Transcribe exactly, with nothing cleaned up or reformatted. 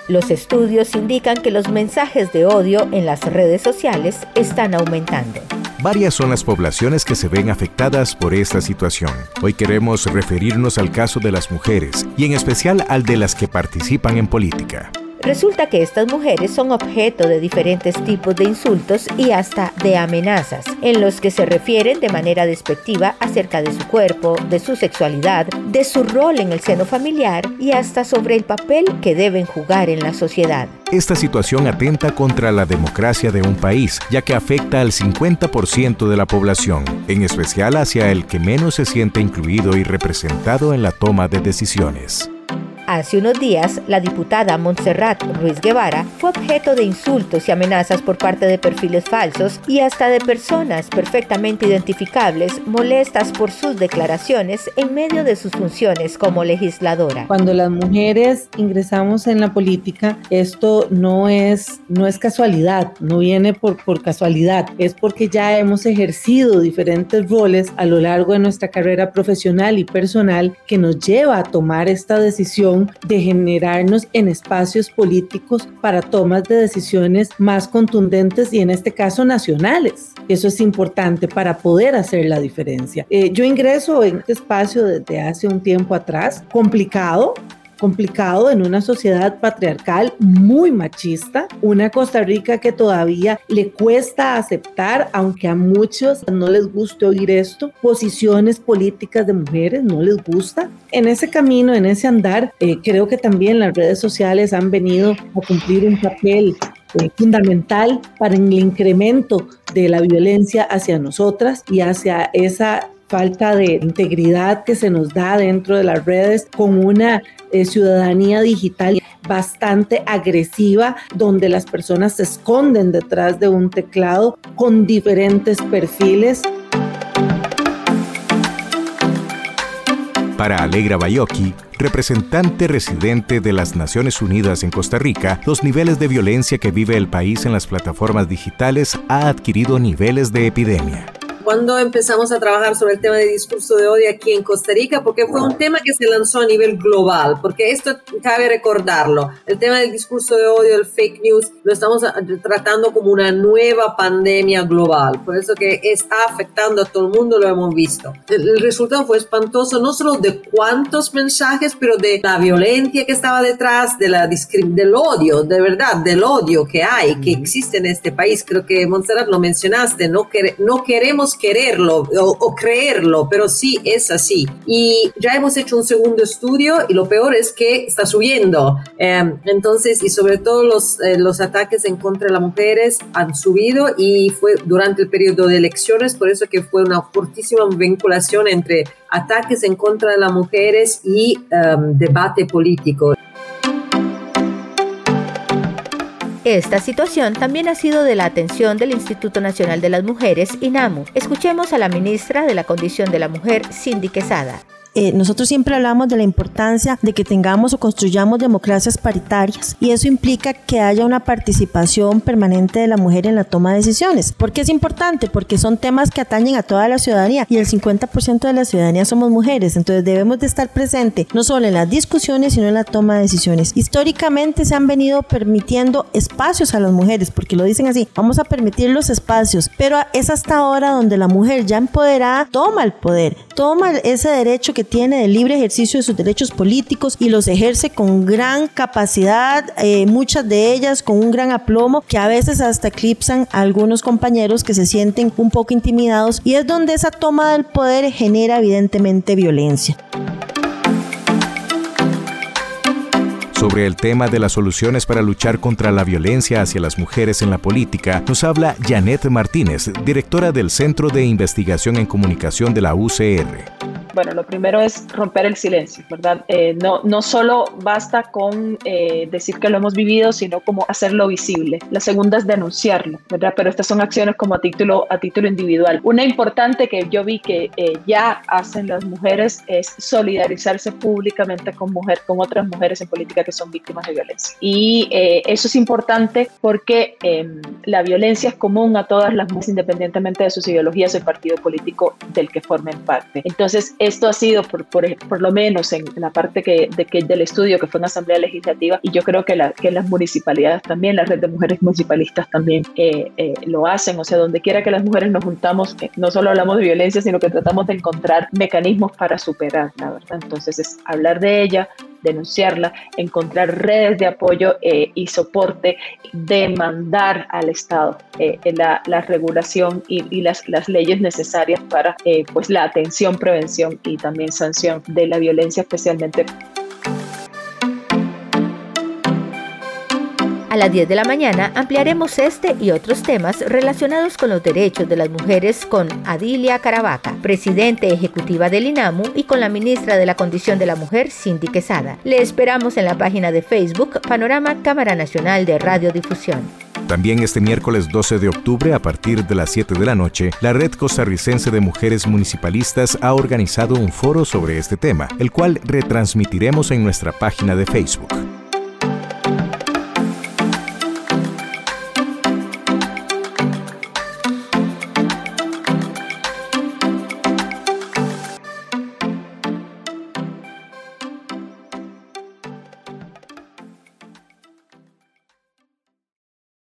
Los estudios indican que los mensajes de odio en las redes sociales están aumentando. Varias son las poblaciones que se ven afectadas por esta situación. Hoy queremos referirnos al caso de las mujeres y en especial al de las que participan en política. Resulta que estas mujeres son objeto de diferentes tipos de insultos y hasta de amenazas, en los que se refieren de manera despectiva acerca de su cuerpo, de su sexualidad, de su rol en el seno familiar y hasta sobre el papel que deben jugar en la sociedad. Esta situación atenta contra la democracia de un país, ya que afecta al cincuenta por ciento de la población, en especial hacia el que menos se siente incluido y representado en la toma de decisiones. Hace unos días, la diputada Montserrat Ruiz Guevara fue objeto de insultos y amenazas por parte de perfiles falsos y hasta de personas perfectamente identificables molestas por sus declaraciones en medio de sus funciones como legisladora. Cuando las mujeres ingresamos en la política, esto no es, no es casualidad, no viene por, por casualidad, es porque ya hemos ejercido diferentes roles a lo largo de nuestra carrera profesional y personal que nos lleva a tomar esta decisión de generarnos en espacios políticos para tomas de decisiones más contundentes y en este caso nacionales. Eso es importante para poder hacer la diferencia. Eh, yo ingreso en este espacio desde hace un tiempo atrás, complicado, complicado en una sociedad patriarcal muy machista, una Costa Rica que todavía le cuesta aceptar, aunque a muchos no les guste oír esto, posiciones políticas de mujeres, no les gusta. En ese camino, en ese andar, eh, creo que también las redes sociales han venido a cumplir un papel eh, fundamental para el incremento de la violencia hacia nosotras y hacia esa falta de integridad que se nos da dentro de las redes con una eh, ciudadanía digital bastante agresiva, donde las personas se esconden detrás de un teclado con diferentes perfiles. Para Alegra Bayoki, representante residente de las Naciones Unidas en Costa Rica, los niveles de violencia que vive el país en las plataformas digitales ha adquirido niveles de epidemia. Cuando empezamos a trabajar sobre el tema de discurso de odio aquí en Costa Rica, porque fue un tema que se lanzó a nivel global, porque esto cabe recordarlo, el tema del discurso de odio, el fake news, lo estamos tratando como una nueva pandemia global, por eso que está afectando a todo el mundo, lo hemos visto. El, el resultado fue espantoso, no solo de cuántos mensajes, pero de la violencia que estaba detrás, de la discrim- del odio, de verdad, del odio que hay, que existe en este país. Creo que, Montserrat, lo mencionaste, no, quer- no queremos quererlo o, o creerlo, pero sí es así. Y ya hemos hecho un segundo estudio y lo peor es que está subiendo. Eh, entonces, y sobre todo los, eh, los ataques en contra de las mujeres han subido y fue durante el periodo de elecciones, por eso que fue una fortísima vinculación entre ataques en contra de las mujeres y um, debate político. Esta situación también ha sido de la atención del Instituto Nacional de las Mujeres, INAMU. Escuchemos a la ministra de la Condición de la Mujer, Cindy Quesada. Eh, nosotros siempre hablamos de la importancia de que tengamos o construyamos democracias paritarias y eso implica que haya una participación permanente de la mujer en la toma de decisiones. ¿Por qué es importante? Porque son temas que atañen a toda la ciudadanía y el cincuenta por ciento de la ciudadanía somos mujeres, entonces debemos de estar presentes no solo en las discusiones sino en la toma de decisiones. Históricamente se han venido permitiendo espacios a las mujeres, porque lo dicen así, vamos a permitir los espacios, pero es hasta ahora donde la mujer ya empoderada toma el poder, toma ese derecho que tiene de libre ejercicio de sus derechos políticos y los ejerce con gran capacidad, eh, muchas de ellas con un gran aplomo que a veces hasta eclipsan a algunos compañeros que se sienten un poco intimidados, y es donde esa toma del poder genera evidentemente violencia. Sobre el tema de las soluciones para luchar contra la violencia hacia las mujeres en la política, nos habla Janet Martínez, directora del Centro de Investigación en Comunicación de la U C R. Bueno, lo primero es romper el silencio, ¿verdad? Eh, no, no solo basta con eh, decir que lo hemos vivido, sino como hacerlo visible. La segunda es denunciarlo, ¿verdad? Pero estas son acciones como a título, a título individual. Una importante que yo vi que eh, ya hacen las mujeres es solidarizarse públicamente con, mujer, con otras mujeres en política que son víctimas de violencia. Y eh, eso es importante porque eh, la violencia es común a todas las mujeres independientemente de sus ideologías o el partido político del que formen parte. Entonces, esto ha sido, por, por, por lo menos en la parte que, de que, del estudio que fue en Asamblea Legislativa, y yo creo que, la, que las municipalidades también, la red de mujeres municipalistas también eh, eh, lo hacen, o sea, donde quiera que las mujeres nos juntamos, eh, no solo hablamos de violencia, sino que tratamos de encontrar mecanismos para superar, la verdad. Entonces es hablar de ella, denunciarla, encontrar redes de apoyo eh, y soporte, demandar al Estado eh, la, la regulación y, y las, las leyes necesarias para eh, pues la atención, prevención y también sanción de la violencia, especialmente. A las diez de la mañana ampliaremos este y otros temas relacionados con los derechos de las mujeres con Adilia Caravaca, presidente ejecutiva del INAMU, y con la ministra de la Condición de la Mujer, Cindy Quesada. Le esperamos en la página de Facebook Panorama Cámara Nacional de Radiodifusión. También este miércoles doce de octubre, a partir de las siete de la noche, la Red Costarricense de Mujeres Municipalistas ha organizado un foro sobre este tema, el cual retransmitiremos en nuestra página de Facebook.